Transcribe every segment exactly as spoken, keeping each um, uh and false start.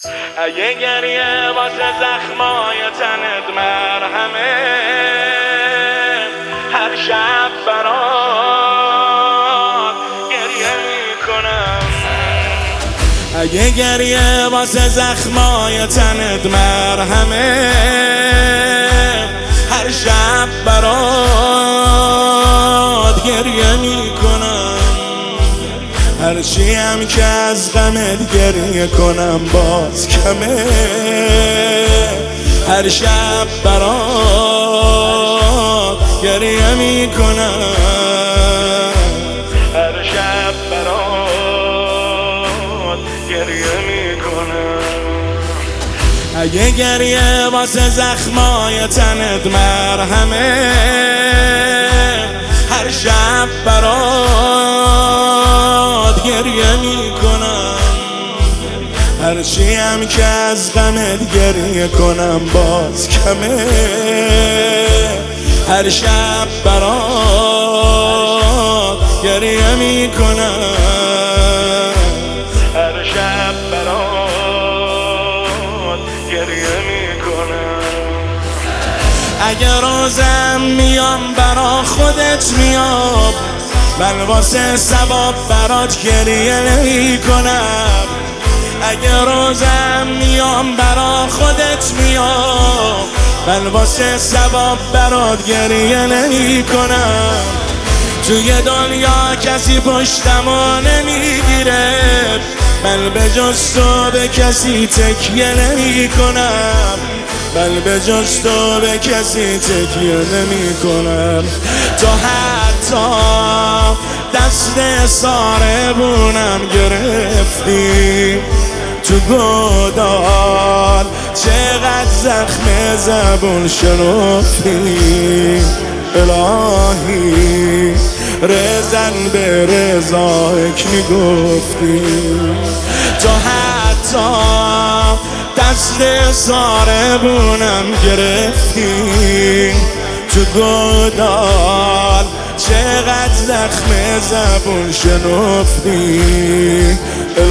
اگه گریه واسه زخمای تنت مرهمه، هر شب برات گریه میکنم. اگه گریه واسه زخمای تنت مرهمه، هر شب برات گریه میکنم. هرچی هم که از غمت گریه کنم باز کمه، هر شب برات گریه میکنم. هر شب برات گریه میکنم. اگه گریه واسه زخمای تنت مرهمه، هر شب برات گریه میکنم. هرچی هم که از غمت گریه کنم باز کمه، هر شب برات گریه میکنم. هر شب برات گریه میکنم. اگر روزم میام برا خودت میام، من واسه ثواب برات گریه نمی کنم. اگر روزم میام برا خودت میام، من واسه ثواب برات گریه نمی کنم. توی دنیا کسی پشتمو نمیگیره، من به جز تو به کسی تکیه نمی کنم. من به جز تو به کسی تکیه نمی کنم. تو حتی دست ساربونم گرفتی، تو گودال چقدر زخم زبون شنفتی. الهی رزن به رضایک میگفتی. تو حتی دست ساربونم گرفتی، تو گودال چقدر زخم زبون شنفتی.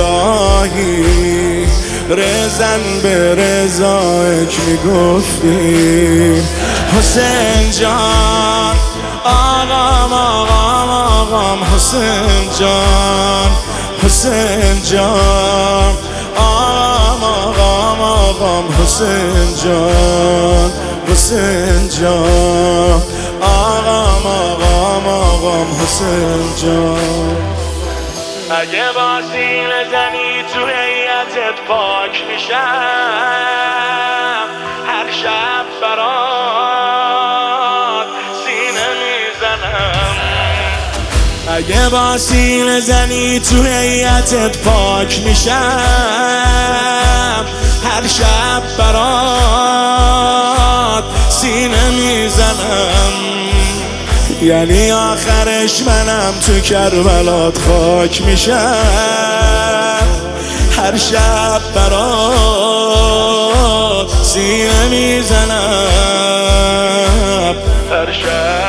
الهی رزن به رضایک میگفتی. حسین جان آقام آقام آقام حسین جان، حسین جان آقام آقام آقام حسین جان، حسین جان آقام آقام آقام حسین جان. اگه با سینه زنی تو هیئتت پاک میشم، هر شب برات سینه میزنم. اگه با سینه زنی تو هیئتت پاک میشم، هر شب برات سینه میزنم. یعنی آخرش منم تو کربلات خاک میشم، هر شب برات سینه میزنم. هر شب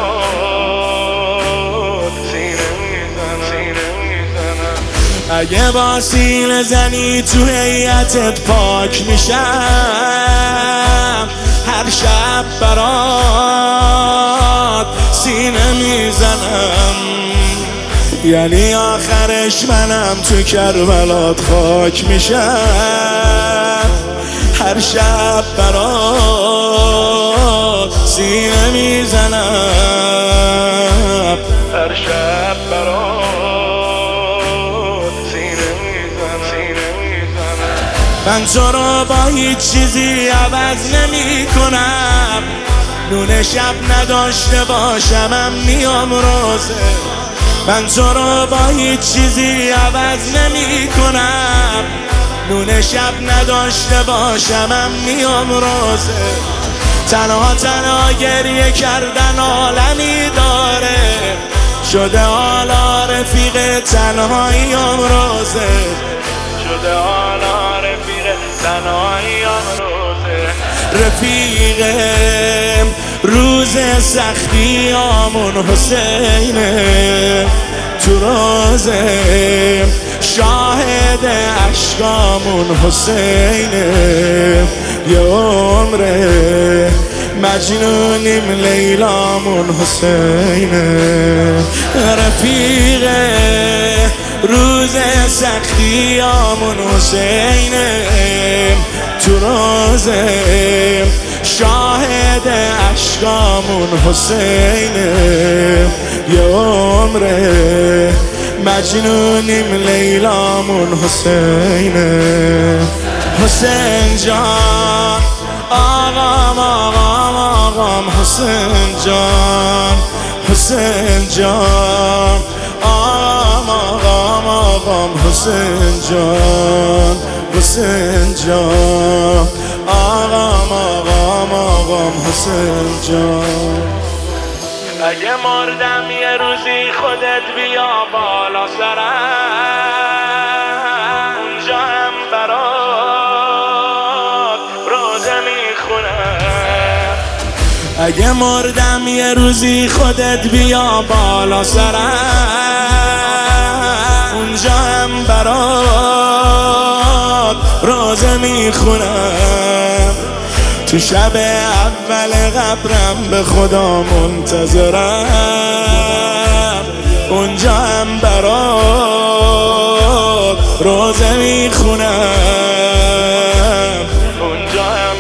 برات سینه میزنم. اگه با سینه زنی تو هیئتت پاک میشم، هر شب برات سینه میزنم. یعنی آخرش منم تو کربلات خاک میشم، هر شب برات سینه میزنم. هر شب برات سینه میزنم. من تو رو با هیچ چیزی عوض نمی کنم. نون شب نداشته باشمم میام روزه. من تو رو با هیچ چیزی عوض نمی کنم. نون شب نداشته باشمم میام روزه. تنها تنها گریه کردن عالمی داره، شده حالا رفیق تنهاییم روزه. شده حالا رفیق تنهاییم روزه. رفیقم روز سختی آمون حسینه، تو روزه شاهد شاهد عشقامون حسینه، یه عمره مجنونیم لیلامون حسینه، رفیق روز سختیامون حسینه، تو روزه شاهد عشقامون حسینه، یه عمره مجنونیم لیلامون حسینه. حسین جان آقام آقام آقام حسین جان، حسین جان آقام آقام آقام حسین جان، حسین جان آقام آقام آقام حسین جان. اگه مردم یه روزی خودت بیا بالا سرم، اونجا هم برات روزه میخونم. اگه مردم یه روزی خودت بیا بالا سرم، اونجا هم برات روزه میخونم. تو شب اول قبرم به خدا منتظرم، اونجا هم برات روزه میخونم، اونجا هم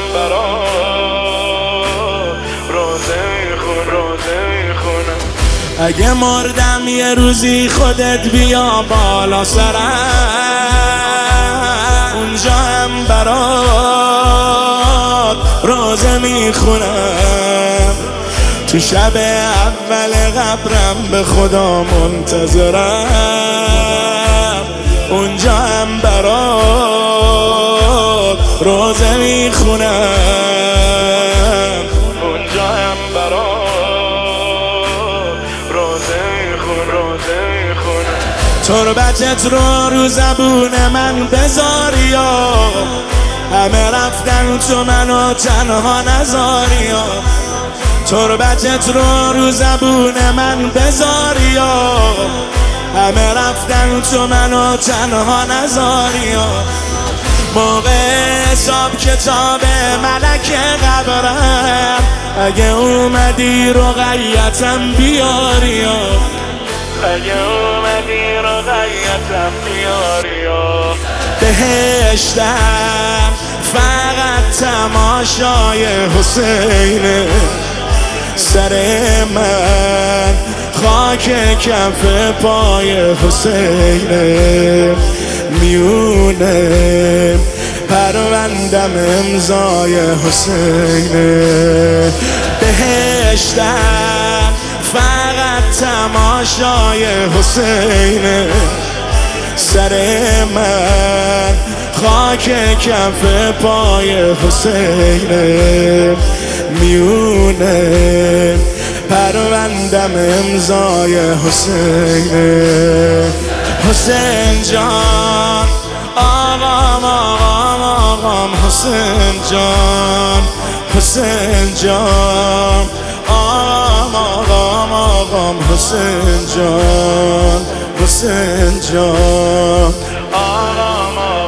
برات روزه میخونم، روزه میخونم. اگه مردم یه روزی خودت بیا بالا سرم، اونجا هم برات روزه میخونم. تو شب اول قبرم به خدا منتظرم، اونجا هم برات روزه میخونم، اونجا هم برات روزه میخونم، روزه میخونم. تربتت رو رو زبون من بذاری، همه رفتن تو منو تنها نذاری. تربتت رو رو زبون من بذاری، همه رفتن تو منو تنها نذاری. موقع حساب کتاب ملک قبرم، اگه اومدی رقیتم بیاری، اگه اومدی رقیتم بیاری. بهشتم فقط تماشای حسینه، سر من خاک کف پای حسینه، میونه پروندم امضای حسینه. بهشتم فقط تماشای حسینه، سر من خاک کف پای حسینه، میونه پروندم امضای حسینه. حسین جان آقام آقام آقام حسین جان، حسین جان آقام آقام آقام حسین جان، حسین جان آقام